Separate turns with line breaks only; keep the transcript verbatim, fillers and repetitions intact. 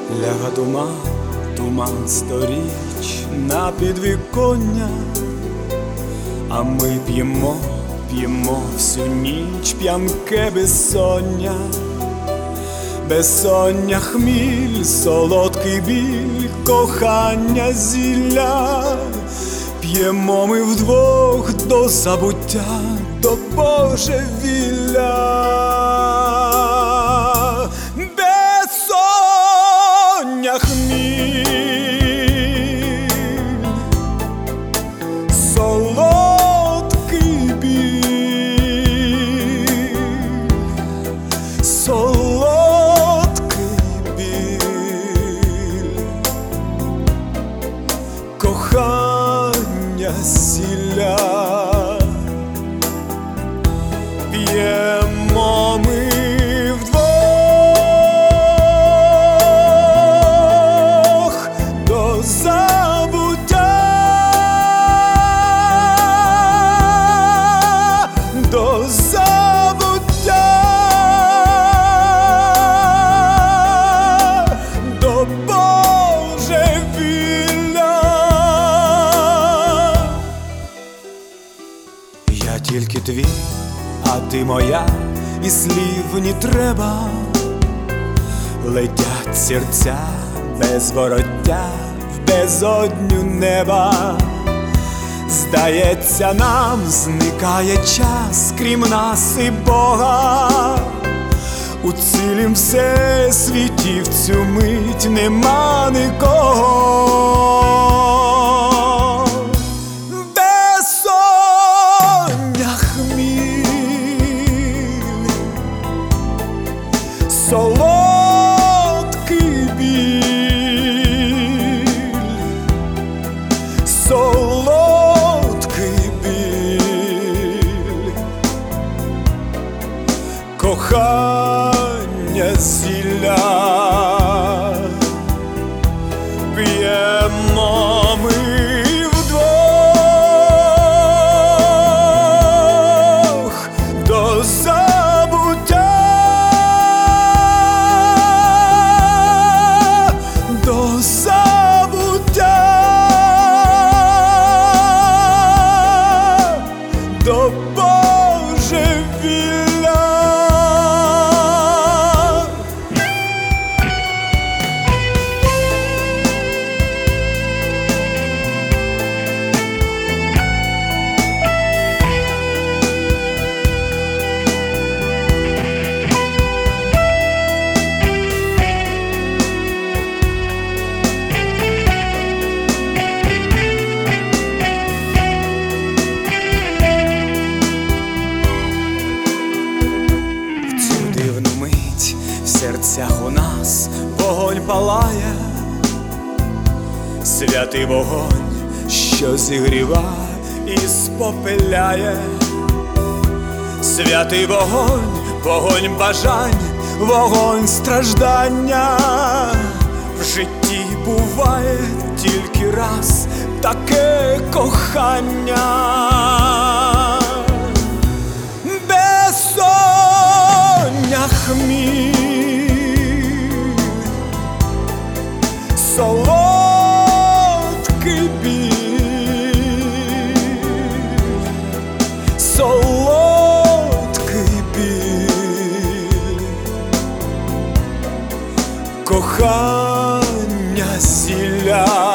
Ляга туман, туман сторіч на підвіконня, а ми п'ємо, п'ємо всю ніч п'янке безсоння. Безсоння хміль, солодкий біль, кохання зілля. П'ємо ми вдвох до забуття, до божевілля. Безсоння хміль, солодкий біль, солодкий біль, кохання зілля. П'ємо ми вдвох до забуття, до забуття, до божевілля. Я тільки твій, а ти моя, і слів не треба. Летять серця без вороття в безодню неба. Здається, нам зникає час, крім нас і Бога. У цілім всесвіті в цю мить нема нікого. Безсоння хміль, солодкий біль, солодкий біль, кохання зілля. П'ємо ми вдвох до забуття, до забуття, до божевілля. В серцях у нас вогонь палає, святий вогонь, що зігріває і спопиляє. Святий вогонь, вогонь бажань, вогонь страждання. В житті буває тільки раз таке кохання. Безсоння хміль, солодкий біль, солодкий біль, кохання зілля.